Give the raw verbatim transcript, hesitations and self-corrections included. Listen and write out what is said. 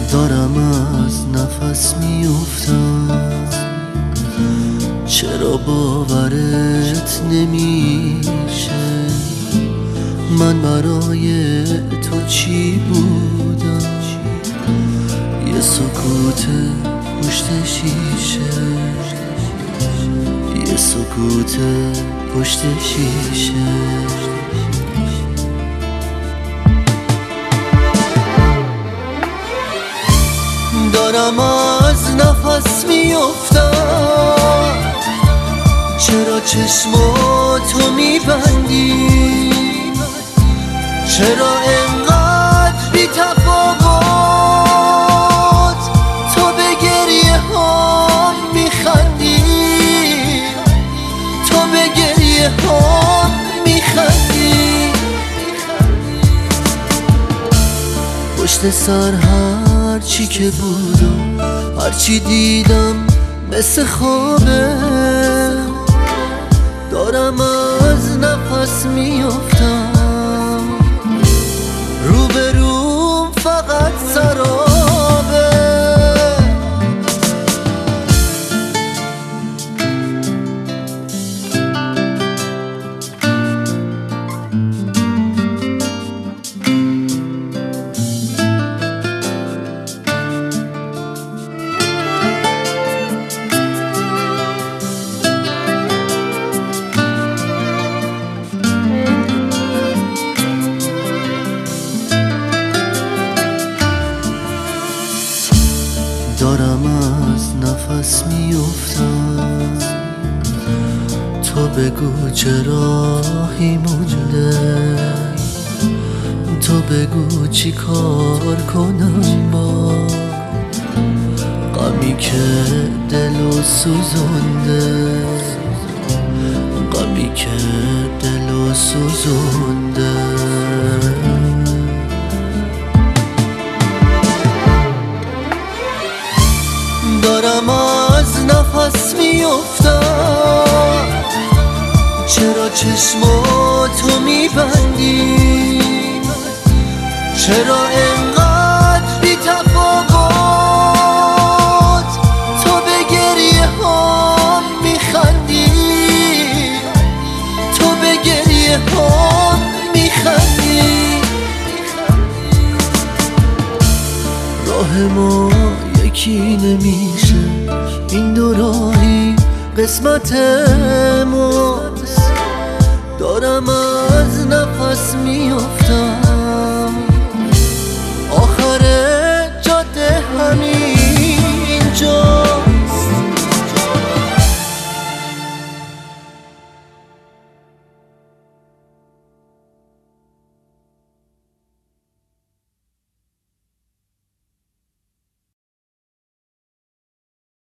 دارم از نفس میافتم، چرا باورت نمیشه؟ من برای تو چی بودم؟ یه سکوت پشت شیشه، یه سکوت پشت شیشه. دارم از نفس میافتم، چرا چشماتو میبندی؟ چرا انقدر بی تفاوت تو به گریه هم میخندی؟ تو به گریه هم میخندی؟ پشت سر هر چی که بودم، هر چی دیدم مثل خوابه. دارم از نفس میافتم، روبروم فقط سرابه. دارم از نفس میافتم، تو بگو چه راهی مونده؟ تو بگو چی کار کنم با غمی که دلو سوزونده، غمی که دلو سوزونده. دارم از نفس میافتم، چرا چشماتو میبندی؟ چرا انقدر بی تفاوت تو به گریه هم میخندی؟ تو به گریه هم میخندی؟ راه ما یکی نمیشه، این دو راهی قسمت ماست. دارم